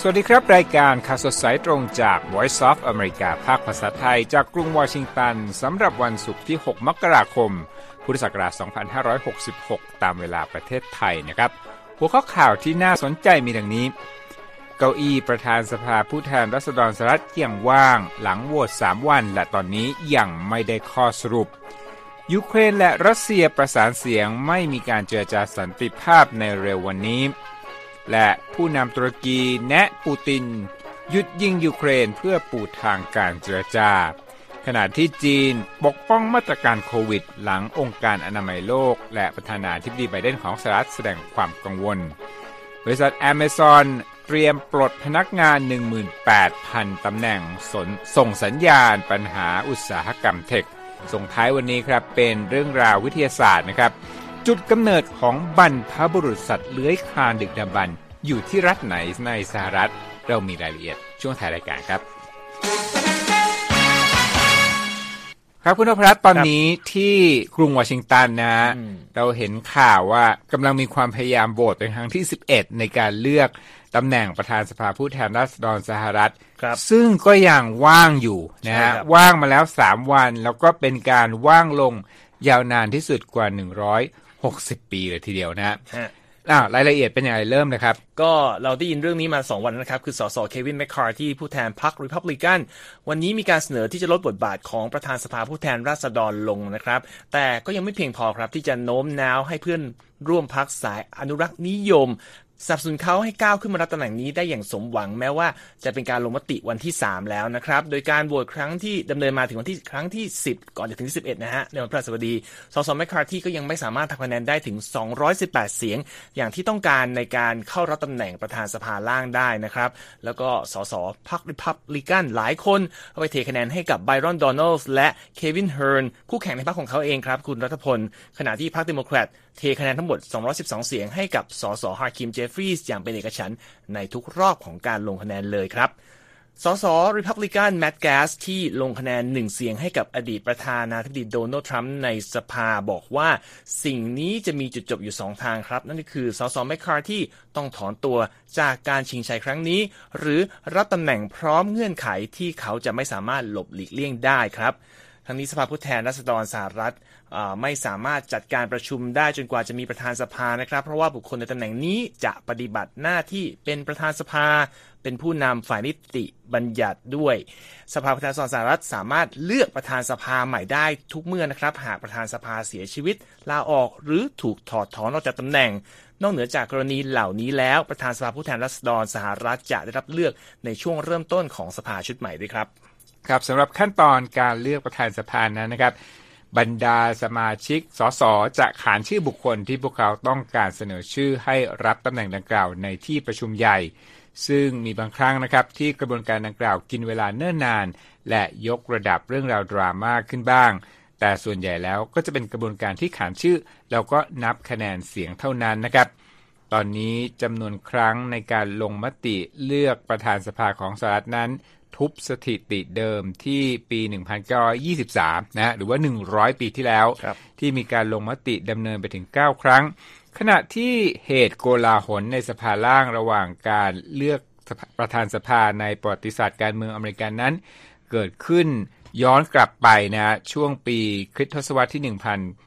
สวัสดีครับรายการข่าวสดสายตรงจาก Voice of America ภาคภาษาไทยจากกรุงวอชิงตันสำหรับวันศุกร์ที่6มกราคมพุทธศักราช2566ตามเวลาประเทศไทยนะครับหัวข้อข่าวที่น่าสนใจมีดังนี้เก้าอี้ประธานสภาผู้แทนราษฎรสหรัฐยังว่างหลังโหวต3วันและตอนนี้ยังไม่ได้ข้อสรุปยูเครนและรัสเซียประสานเสียงไม่มีการเจรจาสันติภาพในเร็ววันนี้และผู้นำตุรกีแนะปูตินหยุดยิงยูเครนเพื่อปูทางการเจรจาขณะที่จีนปกป้องมาตรการโควิดหลังองค์การอนามัยโลกและประธานาธิบดีไบเดนของสหรัฐแสดงความกังวลบริษัท Amazon เตรียมปลดพนักงาน 18,000 ตำแหน่งส่งสัญญาณปัญหาอุตสาหกรรมเทคส่งท้ายวันนี้ครับเป็นเรื่องราววิทยาศาสตร์นะครับจุดกำเนิดของบรรพบุรุษสัตว์เลื้อยคลานดึกดำบรรพ์อยู่ที่รัฐไหนในสหรัฐเรามีรายละเอียดช่วงท้ายรายการครับครับคุณนพรัตน์ตอนนี้ที่กรุงวอชิงตันนะเราเห็นข่าวว่ากำลังมีความพยายามโหวตเป็นครั้งที่11ในการเลือกตำแหน่งประธานสภาผู้แทนราษฎรสหรัฐซึ่งก็ยังว่างอยู่นะฮะว่างมาแล้ว3วันแล้วก็เป็นการว่างลงยาวนานที่สุดกว่า160ปีเลยทีเดียวนะรายละเอียดเป็นอย่างไรเริ่มเลยครับก็เราได้ยินเรื่องนี้มา2วันนะครับคือสสเควินแมคคาร์ธีผู้แทนพรรครีพับลิกันวันนี้มีการเสนอที่จะลดบทบาทของประธานสภาผู้แทนราษฎรลงนะครับแต่ก็ยังไม่เพียงพอครับที่จะโน้มน้าวให้เพื่อนร่วมพรรคสายอนุรักษ์นิยมสนับสนุนเขาให้ก้าวขึ้นมารับตำแหน่งนี้ได้อย่างสมหวังแม้ว่าจะเป็นการลงมติวันที่3แล้วนะครับโดยการโหวตครั้งที่ดำเนินมาถึงวันที่ครั้งที่10ก่อนจะถึงที่11นะฮะในวันพฤหัสบดีสสแมคคาร์ธีก็ยังไม่สามารถทำคะแนนได้ถึง218เสียงอย่างที่ต้องการในการเข้ารับตำแหน่งประธานสภาล่างได้นะครับแล้วก็สสพรรครีพับลิกันหลายคนเอาไปเทคะแนนให้กับไบรอนโดนัลด์และเควินเฮิร์นคู่แข่งในพรรคของเขาเองครับคุณรัฐพลขณะที่พรรคเดโมแครตเทคะแนนทั้งหมด212เสียงให้กับสสฮาคิมเจฟฟรีย์อย่างเป็นเอกฉันท์ในทุกรอบของการลงคะแนนเลยครับสสรีพับลิกันแมตต์แกสที่ลงคะแนน1เสียงให้กับอดีตประธานาธิบดีโดนัลด์ทรัมป์ในสภาบอกว่าสิ่งนี้จะมีจุดจบอยู่2ทางครับนั่นก็คือสสแมคคาร์ธีต้องถอนตัวจากการชิงชัยครั้งนี้หรือรับตำแหน่งพร้อมเงื่อนไขที่เขาจะไม่สามารถหลบหลีกเลี่ยงได้ครับทั้งนี้สภาผู้แทนราษฎรสหรัฐไม่สามารถจัดการประชุมได้จนกว่าจะมีประธานสภานะครับเพราะว่าบุคคลในตำแหน่งนี้จะปฏิบัติหน้าที่เป็นประธานสภาเป็นผู้นำฝ่ายนิติบัญญัติด้วยสภาผู้แทนราษฎรสหรัฐสามารถเลือกประธานสภาใหม่ได้ทุกเมื่อนะครับหากประธานสภาเสียชีวิตลาออกหรือถูกถอดถอนออกจากตำแหน่งนอกเหนือจากกรณีเหล่านี้แล้วประธานสภาผู้แทนราษฎรสหรัฐจะได้รับเลือกในช่วงเริ่มต้นของสภาชุดใหม่ด้วยครับครับสำหรับขั้นตอนการเลือกประธานสภานั้นนะครับบรรดาสมาชิกสสจะขานชื่อบุคคลที่พวกเขาต้องการเสนอชื่อให้รับตำแหน่งดังกล่าวในที่ประชุมใหญ่ซึ่งมีบางครั้งนะครับที่กระบวนการดังกล่าวกินเวลาเนิ่นนานและยกระดับเรื่องราวดราม่าขึ้นบ้างแต่ส่วนใหญ่แล้วก็จะเป็นกระบวนการที่ขานชื่อแล้วก็นับคะแนนเสียงเท่านั้นนะครับตอนนี้จำนวนครั้งในการลงมติเลือกประธานสภาของสหรัฐนั้นทุบสถิติเดิมที่ปี1923นะหรือว่า100ปีที่แล้วที่มีการลงมติดำเนินไปถึง9ครั้งขณะที่เหตุโกลาหลในสภาล่างระหว่างการเลือกประธานสภาในประวัติศาสตร์การเมืองอเมริกันนั้นเกิดขึ้นย้อนกลับไปนะช่วงปีคริสตศตวรรษที่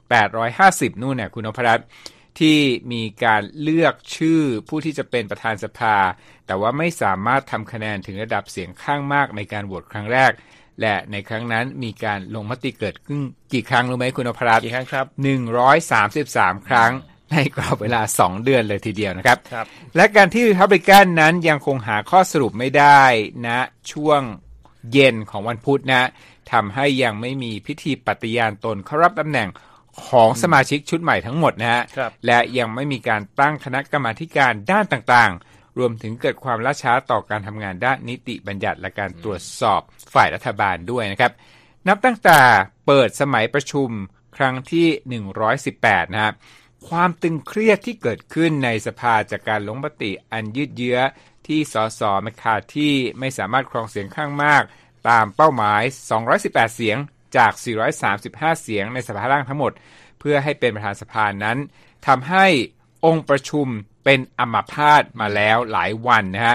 1850นู่นเนี่ยคุณนพรัตน์ที่มีการเลือกชื่อผู้ที่จะเป็นประธานสภาแต่ว่าไม่สามารถทำคะแนนถึงระดับเสียงข้างมากในการโหวตครั้งแรกและในครั้งนั้นมีการลงมติเกิดขึ้นกี่ครั้งรู้ไหมคุณนพรัตน์กี่ครั้งครับ 133ครั้งในกรอบเวลา2เดือนเลยทีเดียวนะครับและการที่ Republican นั้นยังคงหาข้อสรุปไม่ได้นะช่วงเย็นของวันพุธนะทำให้ยังไม่มีพิธีปฏิญาณตนเข้ารับตำแหน่งของสมาชิกชุดใหม่ทั้งหมดนะฮะและยังไม่มีการตั้งคณะกรรมาธิการด้านต่างๆรวมถึงเกิดความล่าช้าต่อการทำงานด้านนิติบัญญัติและการตรวจสอบฝ่ายรัฐบาลด้วยนะครับนับตั้งแต่เปิดสมัยประชุมครั้งที่118นะครับความตึงเครียดที่เกิดขึ้นในสภาจากการลงมติอันยืดเยื้อที่สสแมคคาร์ธีไม่สามารถครองเสียงข้างมากตามเป้าหมาย218เสียงจาก435เสียงในสภาล่างทั้งหมดเพื่อให้เป็นประธานสภานั้นทำให้องค์ประชุมเป็นอัมพาตมาแล้วหลายวันนะครับ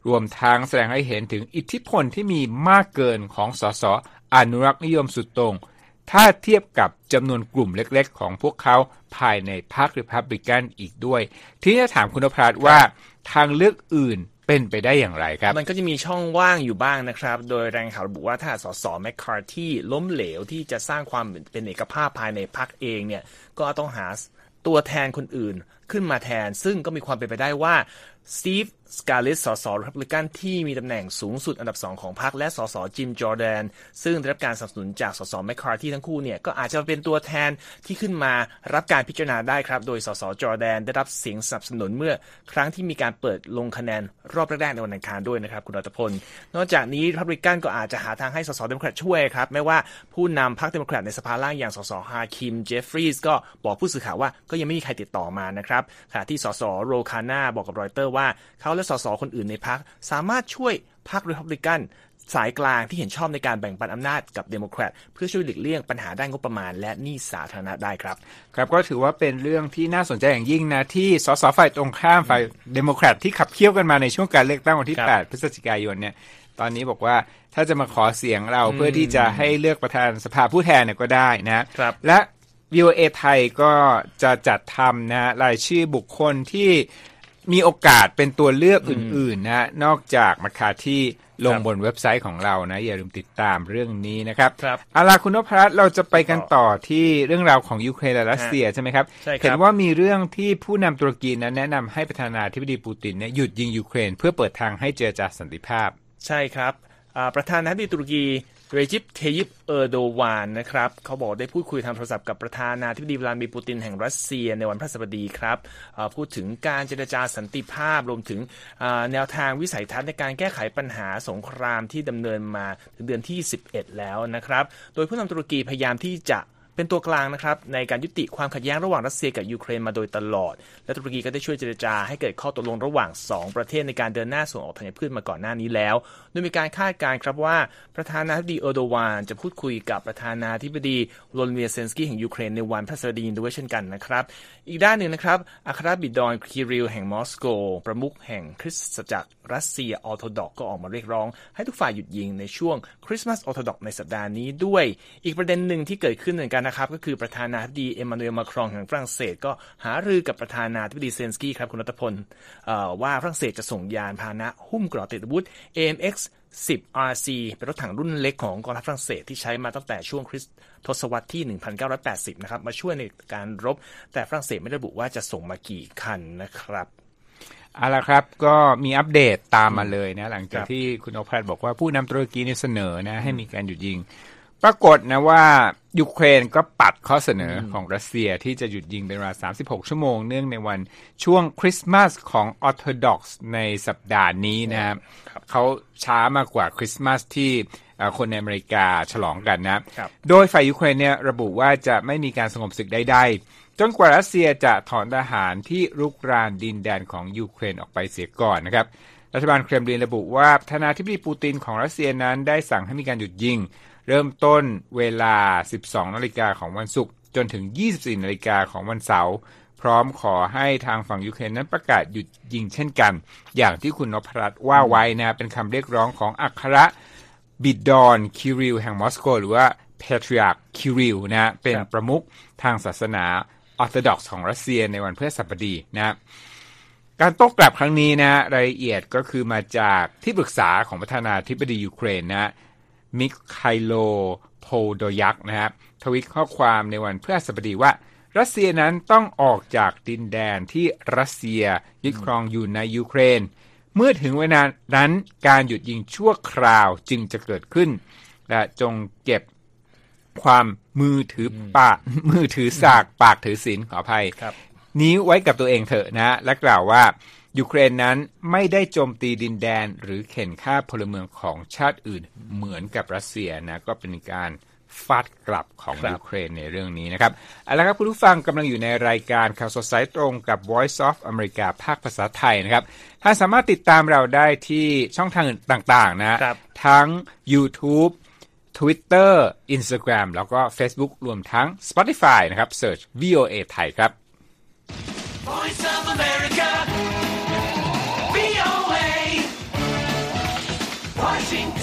รวมทั้งแสดงให้เห็นถึงอิทธิพลที่มีมากเกินของสสอนุรักษ์นิยมสุดโต่งถ้าเทียบกับจำนวนกลุ่มเล็กๆของพวกเขาภายในพรรครีพับลิกันอีกด้วยที่จะถามคุณนพรัตน์ว่าทางเลือกอื่นเป็นไปได้อย่างไรครับมันก็จะมีช่องว่างอยู่บ้างนะครับโดยรายงานข่าวระบุว่าถ้าสสแมคคาร์ธีล้มเหลวที่จะสร้างความเป็นเอกภาพภายในพรรคเองเนี่ยก็ต้องหาตัวแทนคนอื่นขึ้นมาแทนซึ่งก็มีความเป็นไปได้ว่าสตีฟสกาลิสสสรีพับลิกันที่มีตำแหน่งสูงสุดอันดับ2ของพรรคและสสจิมจอร์แดนซึ่งได้รับการสนับสนุนจากสสแมคคาร์ธีทั้งคู่เนี่ยก็อาจจะเป็นตัวแทนที่ขึ้นมารับการพิจารณาได้ครับโดยสสจอร์แดนได้รับเสียงสนับสนุนเมื่อครั้งที่มีการเปิดลงคะแนนรอบแรกๆในวันอังคารด้วยนะครับคุณรัตพลนอกจากนี้รีพับลิกันก็อาจจะหาทางให้สสเดโมแครตช่วยครับไม่ว่าผู้นำพรรคเดโมแครตในสภาล่างอย่างสสฮาคิมเจฟฟรีย์ก็บอกผู้สื่อข่าวว่าก็ยังไม่มีใครติดต่อมานะครับขณะที่สสโรคาน่าบอกกับรอยเตอร์ว่าเขาและสสคนอื่นในพรรคสามารถช่วยพรรครีพับลิกันสายกลางที่เห็นชอบในการแบ่งปันอำนาจกับเดโมแครตเพื่อช่วยหลีกเลี่ยงปัญหาด้านงบประมาณและหนี้สาธารณะได้ครับครับก็ถือว่าเป็นเรื่องที่น่าสนใจอย่างยิ่งนะที่สสฝ่ายตรงข้ามฝ่ายเดโมแครตที่ขับเคี่ยวกันมาในช่วงการเลือกตั้งวันที่8พฤศจิกายนเนี่ยตอนนี้บอกว่าถ้าจะมาขอเสียงเราเพื่อที่จะให้เลือกประธานสภาผู้แทนเนี่ยก็ได้นะครับและ VOA ไทยก็จะจัดทำนะรายชื่อบุคคลที่มีโอกาสเป็นตัวเลือกอื่นๆนะนอกจากมาคาที่ลงบนเว็บไซต์ของเรานะอย่าลืมติดตามเรื่องนี้นะครับเอาล่ะคุณนพรัตน์เราจะไปกันต่อที่เรื่องราวของยูเครนและรัสเซียใช่ไหมครับเห็นว่ามีเรื่องที่ผู้นำตุรกีนั้นแนะนำให้ประธานาธิบดีปูตินเนี่ยหยุดยิงยูเครนเพื่อเปิดทางให้เจรจาสันติภาพใช่ครับประธานาธิบดีตุรกีเรจิป เทยิป เออร์โดวานนะครับเขาบอกได้พูดคุยทางโทรศัพท์กับประธานาธิบดีวลาดิเมียร์ปูตินแห่งรัสเซียในวันพฤหัสบดีครับพูดถึงการเจรจาสันติภาพรวมถึงแนวทางวิสัยทัศน์ในการแก้ไขปัญหาสงครามที่ดำเนินมาถึงเดือนที่11แล้วนะครับโดยผู้นำตุรกีพยายามที่จะเป็นตัวกลางนะครับในการยุติความขัดแย้งระหว่างรัสเซียกับยูเครนมาโดยตลอดและตุรกีก็ได้ช่วยเจรจาให้เกิดข้อตกลงระหว่าง2ประเทศในการเดินหน้าส่งออกธัญพืชมาก่อนหน้านี้แล้วโดยมีการคาดการณ์ครับว่าประธานาธิบดีเออร์โดวานจะพูดคุยกับประธานาธิบดีโวโลดิเมียร์เซเลนสกี้แห่งยูเครนในวันพฤหัสบดีด้วยเช่นกันนะครับอีกด้านหนึ่งนะครับอัครบิดรคิริลแห่งมอสโกประมุขแห่งคริสตจักรรัสเซียออร์โธดอกซ์ก็ออกมาเรียกร้องให้ทุกฝ่ายหยุดยิงในช่วงคริสต์มาสออร์โธดอกซ์ในสัปดาห์นี้ด้วยอีกประเด็นหนึ่งที่เกิดขึ้นเหมือนกันนะครับก็คือประธานาธิบดีเอมมานูเอลมาครองแห่งฝรั่งเศสก็หารือกับประธานาธิบดีเซเลนสกี้ครับคุณรัตพลว่าฝรั่งเศสจะส่งยานพาหนะหุ้มเกราะติดอาวุธ AMX 10 RC เป็นรถถังรุ่นเล็กของกองทัพฝรั่งเศสที่ใช้มาตั้งแต่ช่วงคริสตทศวรรษที่ 1980 นะครับมาช่วยในการรบแต่ฝรั่งเศสไม่ระบุว่าจะส่งมากี่คันนะครับเอาล่ะครับก็มีอัปเดตตามมาเลยนะหลังจากที่คุณนพรัตน์บอกว่าผู้นำตุรกีเสนอนะให้มีการหยุดยิงปรากฏนะว่ายูเครนก็ปัดข้อเสนอของรัสเซียที่จะหยุดยิงเป็นเวลา36ชั่วโมงเนื่องในวันช่วงคริสต์มาสของออร์โธดอกซ์ในสัปดาห์นี้นะครับเขาช้ามากกว่าคริสต์มาสที่คนในอเมริกาฉลองกันนะโดยฝ่ายยูเครนเนี่ยระบุว่าจะไม่มีการสงบศึกใดๆจนกว่ารัสเซียจะถอนทหารที่รุกรานดินแดนของยูเครนออกไปเสียก่อนนะครับรัฐบาลเครมลินระบุว่าประธานาธิบดีปูตินของรัสเซียนั้นได้สั่งให้มีการหยุดยิงเริ่มต้นเวลา 12 นาฬิกาของวันศุกร์จนถึง 24 นาฬิกาของวันเสาร์พร้อมขอให้ทางฝั่งยูเครนนั้นประกาศหยุดยิงเช่นกันอย่างที่คุณนพรัตน์ว่าไว้นะเป็นคำเรียกร้องของอัครบิดรคิริลแห่งมอสโกหรือว่าเพทริอาร์คคิริลนะเป็นประมุขทางศาสนาออร์โธดอกซ์ของรัสเซียในวันพฤหัสบดีนะการโต้กลับครั้งนี้นะรายละเอียดก็คือมาจากที่ปรึกษาของประธานาธิบดียูเครนนะมิคาโลโพโดยักนะครับทวิตข้อความในวันพฤหัสบดีว่ารัสเซียนั้นต้องออกจากดินแดนที่รัสเซียยึดครองอยู่ในยูเครนเมื่อถึงเวลานั้นการหยุดยิงชั่วคราวจึงจะเกิดขึ้นและจงเก็บความมือถือสากปากถือศีลขออภัยนี้ไว้กับตัวเองเถอะนะและกล่าวว่ายูเครนนั้นไม่ได้โจมตีดินแดนหรือเข็นฆ่าพลเมืองของชาติอื่นเหมือนกับรัสเซียนะก็เป็นการฟาดกลับของยูเครนในเรื่องนี้นะครับเอาละครับคุณผู้ฟังกำลังอยู่ในรายการข่าวสดสายตรงกับ Voice of America ภาคภาษาไทยนะครับท่านสามารถติดตามเราได้ที่ช่องทางต่างๆนะทั้ง YouTube Twitter Instagram แล้วก็ Facebook รวมทั้ง Spotify นะครับ Search VOA ไทยครับ Voice of America VOA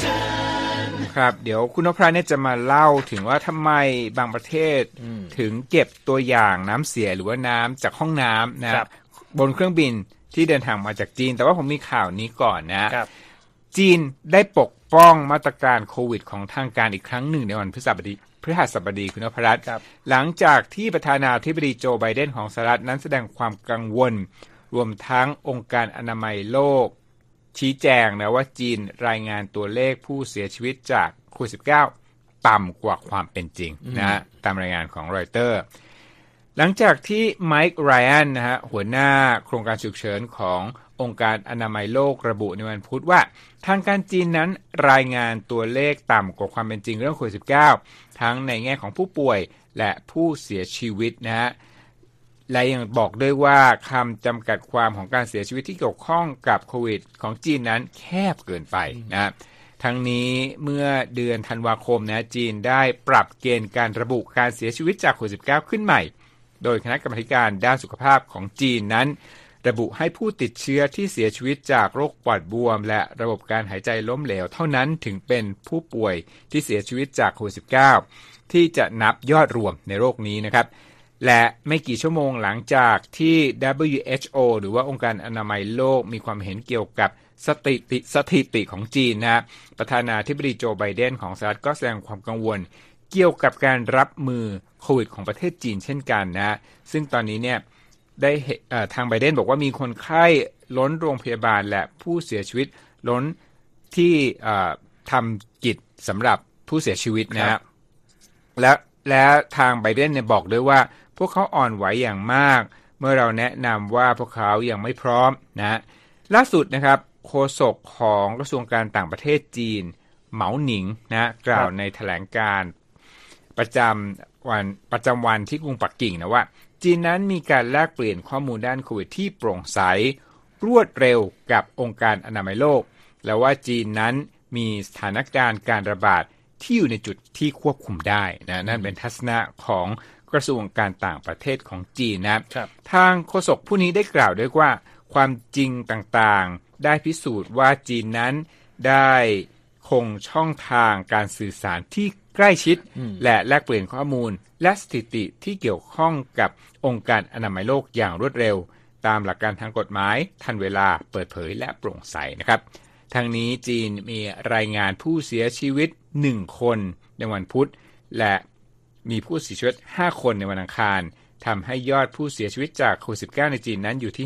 ครับเดี๋ยวคุณนพรัตน์เนี่ยจะมาเล่าถึงว่าทำไมบางประเทศถึงเก็บตัวอย่างน้ำเสียหรือว่าน้ำจากห้องน้ำนะบนเครื่องบินที่เดินทางมาจากจีนแต่ว่าผมมีข่าวนี้ก่อนนะจีนได้ปกป้องมาตรการโควิดของทางการอีกครั้งหนึ่งในวันพฤหัสบดีคุณนพรัตน์หลังจากที่ประธานาธิบดีโจไบเดนของสหรัฐนั้นแสดงความกังวลรวมทั้งองค์การอนามัยโลกชี้แจงนะว่าจีนรายงานตัวเลขผู้เสียชีวิตจากโควิด -19 ต่ำกว่าความเป็นจริงนะตามรายงานของรอยเตอร์หลังจากที่ไมค์ไรอันนะฮะหัวหน้าโครงการฉุกเฉินขององค์การอนามัยโลกระบุในวันพุธว่าทางการจีนนั้นรายงานตัวเลขต่ำกว่าความเป็นจริงเรื่องโควิด -19 ทั้งในแง่ของผู้ป่วยและผู้เสียชีวิตนะฮะและยังบอกด้วยว่าคำจำกัดความของการเสียชีวิตที่เกี่ยวข้องกับโควิดของจีนนั้นแคบเกินไปนะทั้งนี้เมื่อเดือนธันวาคมนะจีนได้ปรับเกณฑ์การระบุการเสียชีวิตจากโควิด -19 ขึ้นใหม่โดยคณะกรรมาการด้านสุขภาพของจีนนั้นระบุให้ผู้ติดเชื้อที่เสียชีวิตจากโรคปอดบวมและระบบการหายใจล้มเหลวเท่านั้นถึงเป็นผู้ป่วยที่เสียชีวิตจากโควิด -19 ที่จะนับยอดรวมในโรคนี้นะครับและไม่กี่ชั่วโมงหลังจากที่ WHO หรือว่าองค์การอนามัยโลกมีความเห็นเกี่ยวกับสถิติของจีนนะประธานาธิบดีโจไบเดนของสหรัฐก็แสดงความกังวลเกี่ยวกับการรับมือโควิดของประเทศจีนเช่นกันนะซึ่งตอนนี้เนี่ยได้ทางไบเดนบอกว่ามีคนไข้ล้นโรงพยาบาลและผู้เสียชีวิตล้นที่ทำกิจสำหรับผู้เสียชีวิตนะและทางไบเดนเนี่ยบอกด้วยว่าพวกเขาอ่อนไหวอย่างมากเมื่อเราแนะนำว่าพวกเขายังไม่พร้อมนะล่าสุดนะครับโฆษกของกระทรวงการต่างประเทศจีนเหมาหนิงนะกล่าวในแถลงการประจำวันที่กรุงปักกิ่งนะว่าจีนนั้นมีการแลกเปลี่ยนข้อมูลด้านโควิดที่โปร่งใสรวดเร็วกับองค์การอนามัยโลกและว่าจีนนั้นมีสถานการณ์การระบาดที่อยู่ในจุดที่ควบคุมได้นะนั่นเป็นทัศนะของกระทรวงการต่างประเทศของจีนนะครับทางโฆษกผู้นี้ได้กล่าวด้วยว่าความจริงต่างๆได้พิสูจน์ว่าจีนนั้นได้คงช่องทางการสื่อสารที่ใกล้ชิดและแลกเปลี่ยนข้อมูลและสถิติที่เกี่ยวข้องกับองค์การอนามัยโลกอย่างรวดเร็วตามหลักการทางกฎหมายทันเวลาเปิดเผยและโปร่งใสนะครับทางนี้จีนมีรายงานผู้เสียชีวิต1คนในวันพุธและมีผู้เสียชีวิต5คนในวันอังคารทำให้ยอดผู้เสียชีวิตจากโควิด -19 ในจีนนั้นอยู่ที่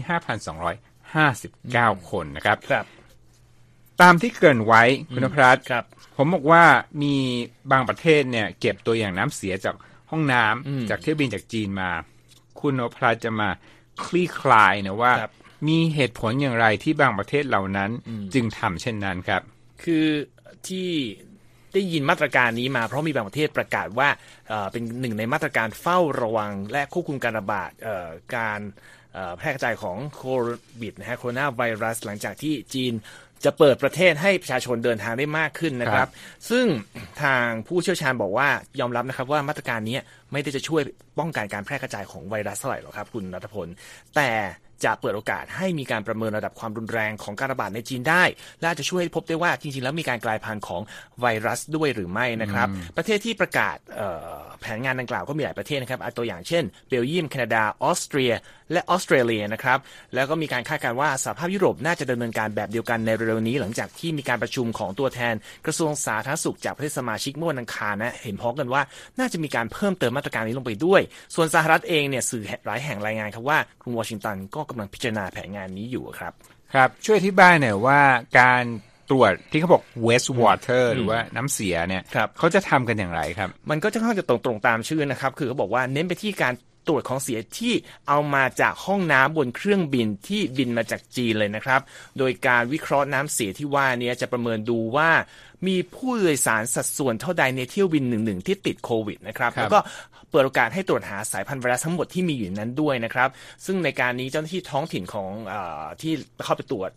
5,259 คนนะครับตามที่เกริ่นไว้คุณนพรัตน์ผมบอกว่ามีบางประเทศเนี่ยเก็บตัวอย่างน้ำเสียจากห้องน้ำจากเที่ยวบินจากจีนมาคุณนพรัตน์จะมาคลี่คลายนะว่ามีเหตุผลอย่างไรที่บางประเทศเหล่านั้นจึงทำเช่นนั้นครับคือที่ได้ยินมาตรการนี้มาเพราะมีบางประเทศประกาศว่าเป็นหนึ่งในมาตรการเฝ้าระวังและควบคุมการระบาดการแพร่กระจายของโควิดนะฮะโคโรนาไวรัสหลังจากที่จีนจะเปิดประเทศให้ประชาชนเดินทางได้มากขึ้นนะครับซึ่งทางผู้เชี่ยวชาญบอกว่ายอมรับนะครับว่ามาตรการนี้ไม่ได้จะช่วยป้องกันการแพร่กระจายของไวรัสเท่าไหร่หรอกครับคุณณัฐพลแต่จะเปิดโอกาสให้มีการประเมินระดับความรุนแรงของการระบาดในจีนได้และจะช่วยพบได้ว่าจริงๆแล้วมีการกลายพันธุ์ของไวรัสด้วยหรือไม่นะครับประเทศที่ประกาศแผนงานดังกล่าวก็มีหลายประเทศนะครับตัวอย่างเช่นเบลเยียมแคนาดาออสเตรียและออสเตรเลียนะครับแล้วก็มีการคาดการณ์ว่าสหภาพยุโรปน่าจะดำเนินการแบบเดียวกันในเร็วๆนี้หลังจากที่มีการประชุมของตัวแทนกระทรวงสาธารณสุขจากประเทศสมาชิกเมื่อวันอังคารนะเห็นพ้องกันว่าน่าจะมีการเพิ่มเติมมาตรการนี้ลงไปด้วยส่วนสหรัฐเองเนี่ยสื่อหลายแห่งรายงานครับว่ากรุงวอชิงตันก็กำลังพิจารณาแผนงานนี้อยู่ครับครับช่วยอธิบายหน่อยว่าการตรวจที่เขาบอก waste water หรือว่าน้ำเสียเนี่ยเขาจะทำกันอย่างไรครับมันก็จะค่อนข้างจะตรงตามชื่อนะครับคือเขาบอกว่าเน้นไปที่การตรวจของเสียที่เอามาจากห้องน้ำบนเครื่องบินที่บินมาจากจีนเลยนะครับโดยการวิเคราะห์น้ำเสียที่ว่านี้จะประเมินดูว่ามีผู้โดยสารสัดส่วนเท่าใดในเที่ยวบิน1ที่ติดโควิดนะครับแล้วก็เปิดโอกาสให้ตรวจหาสายพันธุ์ไวรัสทั้งหมดที่มีอยู่นั้นด้วยนะครับซึ่งในการนี้เจ้าหน้าที่ท้องถิ่นของที่เข้าไปตรวจ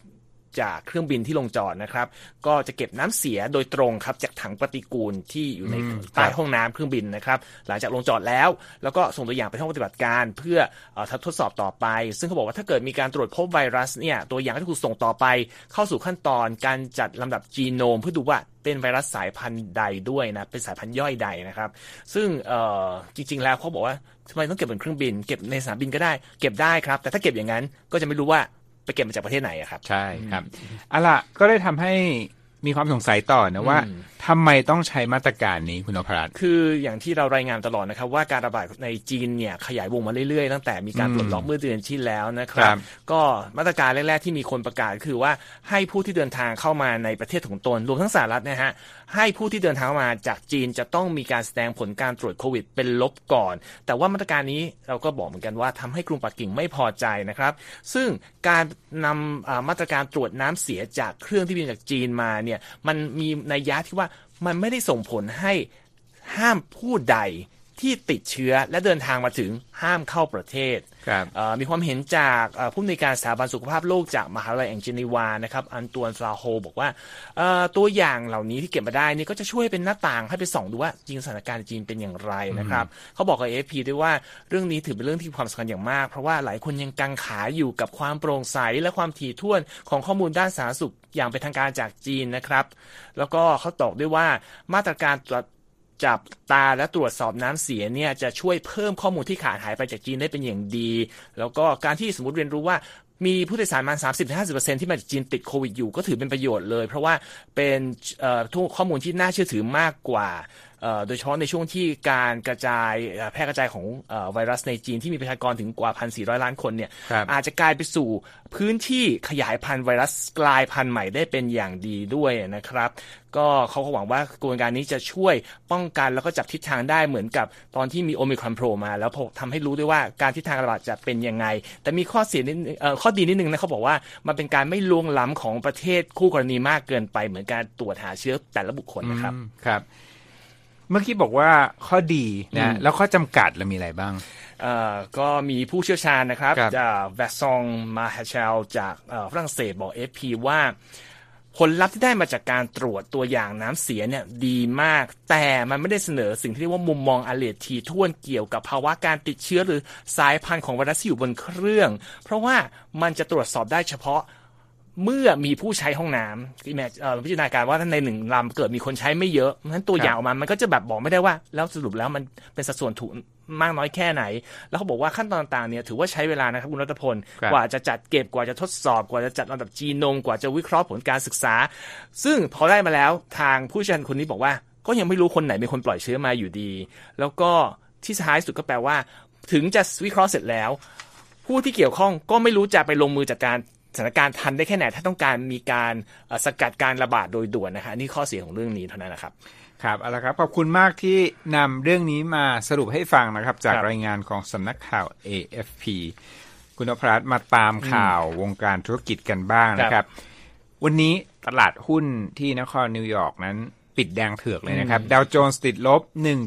จากเครื่องบินที่ลงจอดนะครับก็จะเก็บน้ำเสียโดยตรงครับจากถังปฏิกูลที่อยู่ในใต้ห้องน้ำเครื่องบินนะครับหลังจากลงจอดแล้วก็ส่งตัวอย่างไปห้องปฏิบัติการเพื่อทดสอบต่อไปซึ่งเขาบอกว่าถ้าเกิดมีการตรวจพบไวรัสเนี่ยตัวอย่างก็จะถูกส่งต่อไปเข้าสู่ขั้นตอนการจัดลำดับจีโนมเพื่อดูว่าเป็นไวรัสสายพันธุ์ใดด้วยนะเป็นสายพันธุ์ย่อยใดนะครับซึ่งจริงๆแล้วเขาบอกว่าทำไมต้องเก็บบนเครื่องบินเก็บในสนามบินก็ได้เก็บได้ครับแต่ถ้าเก็บอย่างนั้นก็จะไม่รู้ว่าไปเก็บมาจากประเทศไหนครับใช่ครับเอาล่ะก็ได้ทำให้มีความสงสัยต่อนะว่าทำไมต้องใช้มาตรการนี้คุณนพรัตน์คืออย่างที่เรารายงานตลอดนะครับว่าการระบาดในจีนเนี่ยขยายวงมาเรื่อยๆตั้งแต่มีการปลดล็อกเมื่อเดือนที่แล้วนะครับก็มาตรการแรกๆที่มีคนประกาศคือว่าให้ผู้ที่เดินทางเข้ามาในประเทศของตนรวมทั้งสหรัฐนะฮะให้ผู้ที่เดินทางมาจากจีนจะต้องมีการแสดงผลการตรวจโควิดเป็นลบก่อนแต่ว่ามาตรการนี้เราก็บอกเหมือนกันว่าทำให้กรุงปักกิ่งไม่พอใจนะครับซึ่งการนำมาตรการตรวจน้ำเสียจากเครื่องที่บินจากจีนมาเนี่ยมันมีนัยยะที่ว่ามันไม่ได้ส่งผลให้ห้ามผู้ใดที่ติดเชื้อและเดินทางมาถึงห้ามเข้าประเทศมีความเห็นจากผู้อำนวยการสถาบันสุขภาพโลกจากมหาวิทยาลัยแองเจนีวานะครับอันตวนฟลาโฮบอกว่าตัวอย่างเหล่านี้ที่เก็บมาได้นี่ก็จะช่วยเป็นหน้าต่างให้ไปส่องดูว่าจริงสถานการณ์จีนเป็นอย่างไรนะครับเขาบอกกับ AFP ด้วยว่าเรื่องนี้ถือเป็นเรื่องที่มีความสำคัญอย่างมากเพราะว่าหลายคนยังกังขาอยู่กับความโปร่งใสและความถี่ถ้วนของข้อมูลด้านสาธารณสุขอย่างเป็นทางการจากจีนนะครับแล้วก็เขาตอกด้วยว่ามาตรการจับตาและตรวจสอบน้ำเสียเนี่ยจะช่วยเพิ่มข้อมูลที่ขาดหายไปจากจีนได้เป็นอย่างดีแล้วก็การที่สมมติเรียนรู้ว่ามีผู้โดยสารมา 30-50% ที่มาจากจีนติดโควิดอยู่ก็ถือเป็นประโยชน์เลยเพราะว่าเป็นข้อมูลที่น่าเชื่อถือมากกว่าโดยเฉพาะในช่วงที่การกระจายแพร่กระจายของไวรัสในจีนที่มีประชากรถึงกว่า 1,400 ล้านคนเนี่ยอาจจะกลายไปสู่พื้นที่ขยายพันธุ์ไวรัสกลายพันธุ์ใหม่ได้เป็นอย่างดีด้วยนะครับก็เขาก็หวังว่ากระบวนการนี้จะช่วยป้องกันแล้วก็จับทิศทางได้เหมือนกับตอนที่มีโอมิครอนโผล่มาแล้วทำให้รู้ด้วยว่าการทิศทางระบาดจะเป็นยังไงแต่มีข้อดีนิดนึงนะเขาบอกว่ามันเป็นการไม่ล่วงล้ำของประเทศคู่กรณีมากเกินไปเหมือนการตรวจหาเชื้อแต่ละบุคคลนะครับครับเมื่อกี้บอกว่าข้อดีนะแล้วข้อจำกัดเรามีอะไรบ้างก็มีผู้เชี่ยวชาญนะครับจากแวซองมาฮาเชลจากฝรั่งเศสบอก FP ว่าผลลัพธ์ที่ได้มาจากการตรวจตัวอย่างน้ำเสียเนี่ยดีมากแต่มันไม่ได้เสนอสิ่งที่เรียกว่ามุมมองละเอียดถี่ถ้วนเกี่ยวกับภาวะการติดเชื้อหรือสายพันธุ์ของไวรัสที่อยู่บนเครื่องเพราะว่ามันจะตรวจสอบได้เฉพาะเมื่อมีผู้ใช้ห้องน้ำพิจารณาการว่าในหนึ่งลำเกิดมีคนใช้ไม่เยอะงั้นตัวอย่างออกมามันก็จะแบบบอกไม่ได้ว่าแล้วสรุปแล้วมันเป็นสัดส่วนถูกมากน้อยแค่ไหนแล้วเขาบอกว่าขั้นตอนต่างๆเนี่ยถือว่าใช้เวลานะครับคุณรัตพลกว่าจะจัดเก็บกว่าจะทดสอบกว่าจะจัดลำดับจีโนมกว่าจะวิเคราะห์ผลการศึกษาซึ่งพอได้มาแล้วทางผู้เชี่ยวชาญคนนี้บอกว่าก็ยังไม่รู้คนไหนเป็นคนปล่อยเชื้อมาอยู่ดีแล้วก็ที่ท้ายสุดก็แปลว่าถึงจะวิเคราะห์เสร็จแล้วผู้ที่เกี่ยวข้องก็ไม่รู้จะไปลงมือจัดการสถานการณ์ทันได้แค่ไหนถ้าต้องการมีการสกัดการระบาดโดยด่วนนะคะนี่ข้อเสียของเรื่องนี้เท่านั้นนะครับครับเอาละครับขอบคุณมากที่นำเรื่องนี้มาสรุปให้ฟังนะครับจากรายงานของสำนักข่าว AFP คุณนพรัตน์มาตามข่าววงการธุรกิจกันบ้างนะครับวันนี้ตลาดหุ้นที่นครนิวยอร์กนั้นปิดแดงเถือกเลยนะครับดาวโจนส์ติดลบ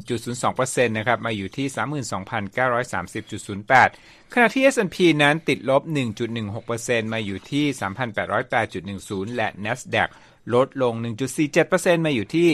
1.02% นะครับมาอยู่ที่ 32,930.08 ขณะที่ S&P นั้นติดลบ 1.16% มาอยู่ที่ 3,808.10 และ NASDAQ ลดลง 1.47% มาอยู่ที่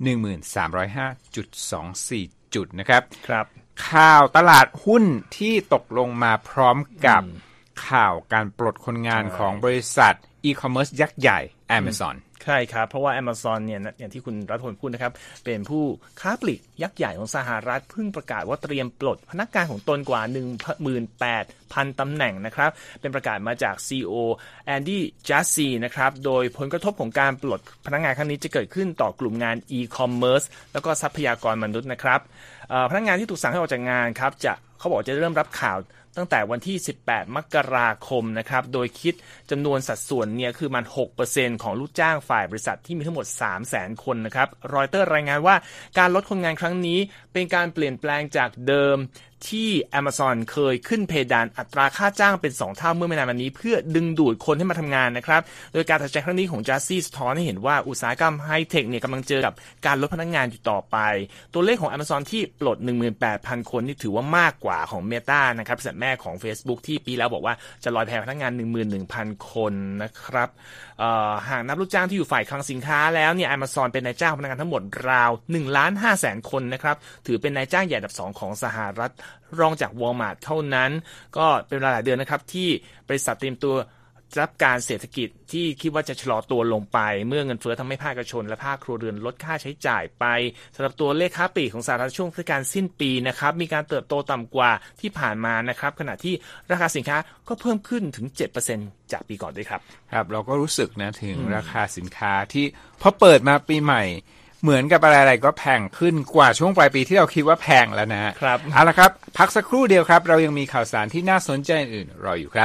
1305.24 จุดนะครับครับข่าวตลาดหุ้นที่ตกลงมาพร้อมกับข่าวการปลดคนงานของบริษัทอีคอมเมิร์ซยักษ์ใหญ่ Amazon ใช่ครับเพราะว่า Amazon เนี่ยอย่างที่คุณรัฐพลพูดนะครับเป็นผู้ค้าปลีกยักษ์ใหญ่ของสหรัฐเพิ่งประกาศว่าเตรียมปลดพนักงานของตนกว่า 18,000 ตำแหน่งนะครับเป็นประกาศมาจาก CEO แอนดี้จัสซีนะครับโดยผลกระทบของการปลดพนักงานครั้งนี้จะเกิดขึ้นต่อกลุ่มงาน e-commerce แล้วก็ทรัพยากรมนุษย์นะครับพนักงานที่ถูกสั่งให้ออกจากงานครับเขาบอกจะเริ่มรับข่าวตั้งแต่วันที่18มกราคมนะครับโดยคิดจำนวนสัดส่วนเนี่ยคือมัน 6% ของลูกจ้างฝ่ายบริษัทที่มีทั้งหมด 300,000 คนนะครับรอยเตอร์รายงานว่าการลดคนงานครั้งนี้เป็นการเปลี่ยนแปลงจากเดิมที่ Amazon เคยขึ้นเพดานอัตราค่าจ้างเป็น2เท่าเมื่อไม่นานมานี้เพื่อดึงดูดคนให้มาทำงานนะครับโดยการตัดสินใจครั้งนี้ของ Jassy สะท้อนให้เห็นว่าอุตสาหกรรมไฮเทคเนี่ยกำลังเจอกับการลดพนักงานอยู่ต่อไปตัวเลขของ Amazon ที่ปลด 18,000 คนนี่ถือว่ามากกว่าของ Meta นะครับบริษัทแม่ของ Facebook ที่ปีแล้วบอกว่าจะลอยแพพนักงาน 11,000 คนนะครับหากนับลูกจ้างที่อยู่ฝ่ายคลังสินค้าแล้วเนี่ย Amazon เป็นนายจ้างพนักงานทั้งหมดราว 1,500,000 คนนะครับถือเป็นนายจ้างใหญ่อันดับ2ของสหรัฐรองจาก Walmart เท่านั้นก็เป็นเวลาหลายเดือนนะครับที่บริษัทเตรียมตัวรับการเศรษฐกิจที่คิดว่าจะชะลอตัวลงไปเมื่อเงินเฟ้อทำให้ภาคเอกชนและภาคครัวเรือนลดค่าใช้จ่ายไปสำหรับตัวเลขค้าปลีกของสหรัฐช่วงเทศกาลสิ้นปีนะครับมีการเติบโตต่ำกว่าที่ผ่านมานะครับขณะที่ราคาสินค้าก็เพิ่มขึ้นถึง 7% จากปีก่อนด้วยครับครับเราก็รู้สึกนะถึงราคาสินค้าที่พอเปิดมาปีใหม่เหมือนกับอะไรๆก็แพงขึ้นกว่าช่วงปลายปีที่เราคิดว่าแพงแล้วนะครับเอาละครับพักสักครู่เดียวครับเรายังมีข่าวสารที่น่าสนใจอื่นรออยู่ครับ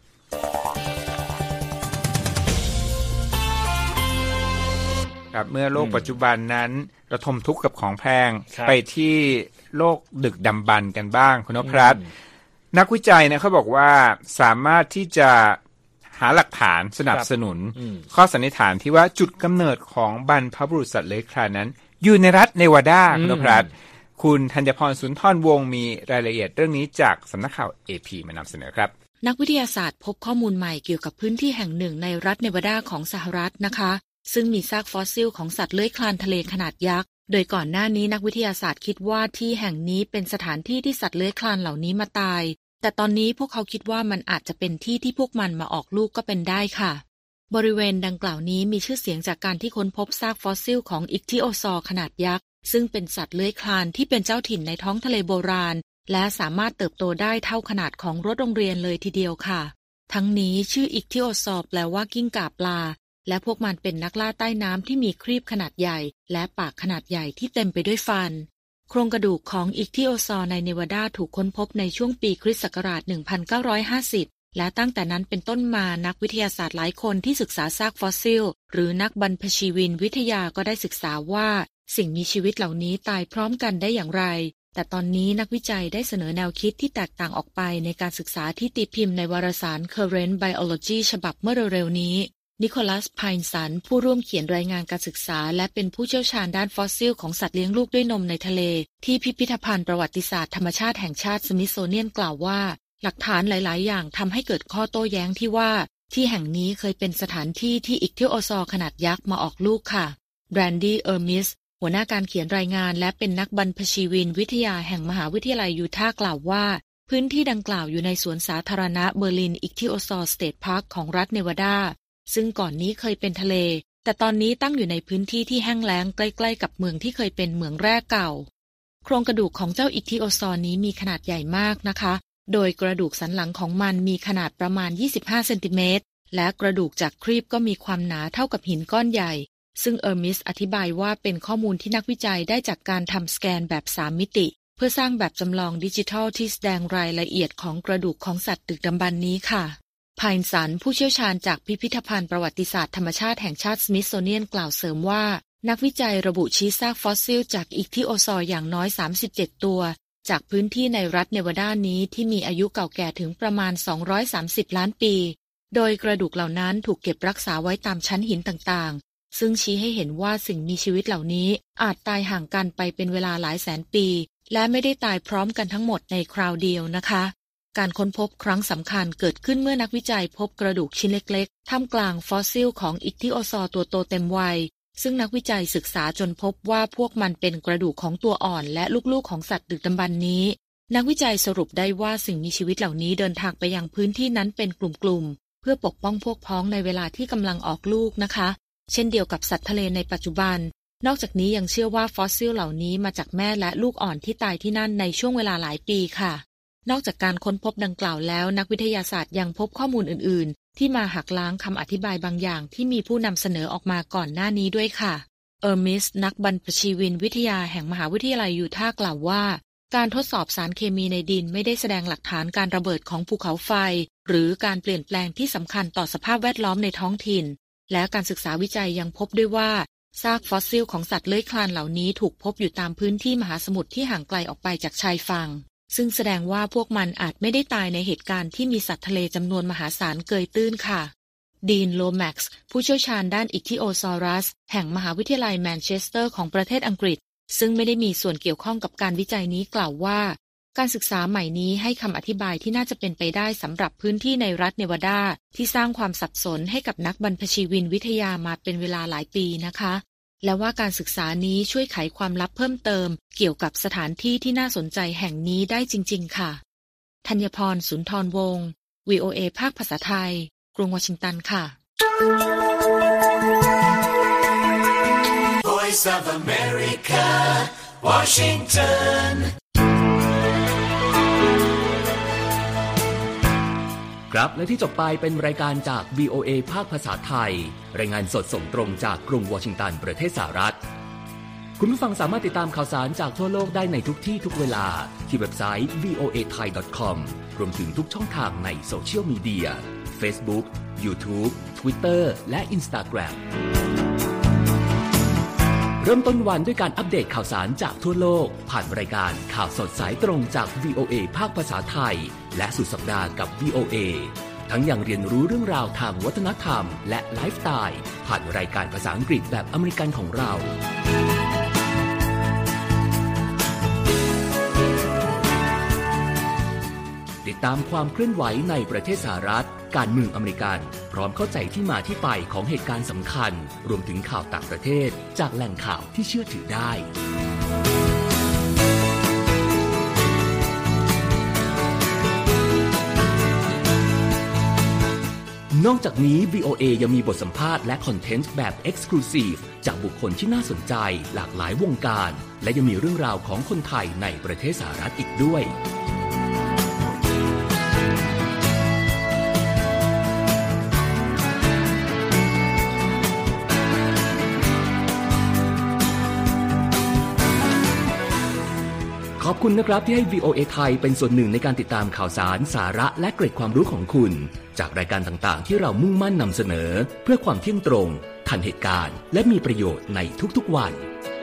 ครับเมื่อโลกปัจจุบันนั้นระทมทุกข์กับของแพงไปที่โลกดึกดำบรรพ์กันบ้างคุณนพรัตน์นักวิจัยนะเขาบอกว่าสามารถที่จะหาหลักฐานสนับสนุนข้อสันนิษฐานที่ว่าจุดกำเนิดของบรรพบุรุษสัตว์เลื้อยคลานนั้นอยู่ในรัฐเนวาดาคุณนพรัตน์คุณธัญพรสุนทรวงศ์มีรายละเอียดเรื่องนี้จากสำนักข่าว AP มานำเสนอครับนักวิทยาศาสตร์พบข้อมูลใหม่เกี่ยวกับพื้นที่แห่งหนึ่งในรัฐเนวาดาของสหรัฐนะคะซึ่งมีซากฟอสซิลของสัตว์เลื้อยคลานทะเลขนาดยักษ์โดยก่อนหน้านี้นักวิทยาศาสตร์คิดว่าที่แห่งนี้เป็นสถานที่ที่สัตว์เลื้อยคลานเหล่านี้มาตายแต่ตอนนี้พวกเขาคิดว่ามันอาจจะเป็นที่ที่พวกมันมาออกลูกก็เป็นได้ค่ะบริเวณดังกล่าวนี้มีชื่อเสียงจากการที่ค้นพบซากฟอสซิลของอิคทิโอซอร์ขนาดยักษ์ซึ่งเป็นสัตว์เลื้อยคลานที่เป็นเจ้าถิ่นในท้องทะเลโบราณและสามารถเติบโตได้เท่าขนาดของรถโรงเรียนเลยทีเดียวค่ะทั้งนี้ชื่ออิคทิโอซอร์แปลว่ากิ้งก่าปลาและพวกมันเป็นนักล่าใต้น้ำที่มีครีบขนาดใหญ่และปากขนาดใหญ่ที่เต็มไปด้วยฟันโครงกระดูกของอิคทิโอซอร์ในเนวาดาถูกค้นพบในช่วงปีคริสต์ศักราช 1950 และตั้งแต่นั้นเป็นต้นมานักวิทยาศาสตร์หลายคนที่ศึกษาซากฟอสซิลหรือนักบรรพชีวินวิทยาก็ได้ศึกษาว่าสิ่งมีชีวิตเหล่านี้ตายพร้อมกันได้อย่างไรแต่ตอนนี้นักวิจัยได้เสนอแนวคิดที่แตกต่างออกไปในการศึกษาที่ตีพิมพ์ในวารสาร Current Biology ฉบับเมื่อเร็วๆนี้นิโคลัส ไพน์สันผู้ร่วมเขียนรายงานการศึกษาและเป็นผู้เชี่ยวชาญด้านฟอสซิลของสัตว์เลี้ยงลูกด้วยนมในทะเลที่พิพิธภัณฑ์ประวัติศาสตร์ธรรมชาติแห่งชาติสมิธโซเนียนกล่าวว่าหลักฐานหลายๆอย่างทำให้เกิดข้อโต้แย้งที่ว่าที่แห่งนี้เคยเป็นสถานที่ที่อิคทิโอซอร์ขนาดยักษ์มาออกลูกค่ะแบรนดี้ เออร์มิสหัวหน้าการเขียนรายงานและเป็นนักบรรพชีวินวิทยาแห่งมหาวิทยาลัยยูทาห์กล่าวว่าพื้นที่ดังกล่าวอยู่ในสวนสาธารณะเบอร์ลินอิคทิโอซอร์สเตทพาร์คของรัฐเนวาดาซึ่งก่อนนี้เคยเป็นทะเลแต่ตอนนี้ตั้งอยู่ในพื้นที่ที่แห้งแล้งใกล้ๆกับเมืองที่เคยเป็นเมืองแร่เก่าโครงกระดูกของเจ้าอิคทิโอซอร์นี้มีขนาดใหญ่มากนะคะโดยกระดูกสันหลังของมันมีขนาดประมาณ25เซนติเมตรและกระดูกจากครีบก็มีความหนาเท่ากับหินก้อนใหญ่ซึ่งเออร์มิสอธิบายว่าเป็นข้อมูลที่นักวิจัยได้จากการทำสแกนแบบ3มิติเพื่อสร้างแบบจำลองดิจิทัลที่แสดงรายละเอียดของกระดูกของสัตว์ดึกดำบรรพ์นี้ค่ะไพน์สันผู้เชี่ยวชาญจากพิพิธภัณฑ์ประวัติศาสตร์ธรรมชาติแห่งชาติสมิธโซเนียนกล่าวเสริมว่านักวิจัยระบุชี้ซากฟอสซิลจากอิคทิโอซอร์อย่างน้อย37ตัวจากพื้นที่ในรัฐเนวาดานี้ที่มีอายุเก่าแก่ถึงประมาณ230ล้านปีโดยกระดูกเหล่านั้นถูกเก็บรักษาไว้ตามชั้นหินต่างๆซึ่งชี้ให้เห็นว่าสิ่งมีชีวิตเหล่านี้อาจตายห่างกันไปเป็นเวลาหลายแสนปีและไม่ได้ตายพร้อมกันทั้งหมดในคราวเดียวนะคะการค้นพบครั้งสำคัญเกิดขึ้นเมื่อนักวิจัยพบกระดูกชิ้นเล็กๆท่ามกลางฟอสซิลของอิคทิโอซอร์ตัวโตเต็มวัยซึ่งนักวิจัยศึกษาจนพบว่าพวกมันเป็นกระดูกของตัวอ่อนและลูกๆของสัตว์ดึกดำบรรพ์นี้นักวิจัยสรุปได้ว่าสิ่งมีชีวิตเหล่านี้เดินทางไปยังพื้นที่นั้นเป็นกลุ่มๆเพื่อปกป้องพวกพ้องในเวลาที่กำลังออกลูกนะคะเช่นเดียวกับสัตว์ทะเลในปัจจุบันนอกจากนี้ยังเชื่อว่าฟอสซิลเหล่านี้มาจากแม่และลูกอ่อนที่ตายที่นั่นในช่วงเวลาหลายปีค่ะนอกจากการค้นพบดังกล่าวแล้วนักวิทยาศาสตร์ยังพบข้อมูลอื่นๆที่มาหักล้างคำอธิบายบางอย่างที่มีผู้นำเสนอออกมาก่อนหน้านี้ด้วยค่ะเออร์มิสนักบรรพชีวินวิทยาแห่งมหาวิทยาลัยยูทาห์กล่าวว่าการทดสอบสารเคมีในดินไม่ได้แสดงหลักฐานการระเบิดของภูเขาไฟหรือการเปลี่ยนแปลงที่สำคัญต่อสภาพแวดล้อมในท้องถิ่นและการศึกษาวิจัยยังพบด้วยว่าซากฟอสซิลของสัตว์เลื้อยคลานเหล่านี้ถูกพบอยู่ตามพื้นที่มหาสมุทรที่ห่างไกลออกไปจากชายฝั่งซึ่งแสดงว่าพวกมันอาจไม่ได้ตายในเหตุการณ์ที่มีสัตว์ทะเลจำนวนมหาศาลเกยตื้นค่ะดีนโลแม็กซ์ผู้เชี่ยวชาญด้านอิคธิโอซอรัสแห่งมหาวิทยาลัยแมนเชสเตอร์ของประเทศอังกฤษซึ่งไม่ได้มีส่วนเกี่ยวข้องกับการวิจัยนี้กล่าวว่าการศึกษาใหม่นี้ให้คำอธิบายที่น่าจะเป็นไปได้สำหรับพื้นที่ในรัฐเนวาดาที่สร้างความสับสนให้กับนักบรรพชีวินวิทยามาเป็นเวลาหลายปีนะคะและว่าการศึกษานี้ช่วยไขความลับเพิ่มเติมเกี่ยวกับสถานที่ที่น่าสนใจแห่งนี้ได้จริงๆค่ะธัญพร สุนทรวงศ์ VOA ภาคภาษาไทยกรุงวอชิงตันค่ะ Voice of America, Washington ครับและที่จบไปเป็นรายการจาก VOA ภาคภาษาไทยรายงานสดส่งตรงจากกรุงวอชิงตันประเทศสหรัฐคุณผู้ฟังสามารถติดตามข่าวสารจากทั่วโลกได้ในทุกที่ทุกเวลาที่เว็บไซต์ voathai.com รวมถึงทุกช่องทางในโซเชียลมีเดีย Facebook, YouTube, Twitter และ Instagram เริ่มต้นวันด้วยการอัปเดตข่าวสารจากทั่วโลกผ่านรายการข่าวสดสายตรงจาก VOA ภาคภาษาไทยและสุดสัปดาห์กับ VOA ทั้งยังเรียนรู้เรื่องราวทางวัฒนธรรมและไลฟ์สไตล์ผ่านรายการภาษาอังกฤษแบบอเมริกันของเราติดตามความเคลื่อนไหวในประเทศสหรัฐการเมืองอเมริกันพร้อมเข้าใจที่มาที่ไปของเหตุการณ์สำคัญรวมถึงข่าวต่างประเทศจากแหล่งข่าวที่เชื่อถือได้นอกจากนี้ VOA ยังมีบทสัมภาษณ์และคอนเทนต์แบบ Exclusive จากบุคคลที่น่าสนใจหลากหลายวงการและยังมีเรื่องราวของคนไทยในประเทศสหรัฐอีกด้วยขอบคุณนะครับที่ให้ VOA ไทยเป็นส่วนหนึ่งในการติดตามข่าวสารสาระและเกร็ดความรู้ของคุณจากรายการต่างๆที่เรามุ่งมั่นนำเสนอเพื่อความเที่ยงตรงทันเหตุการณ์และมีประโยชน์ในทุกๆวัน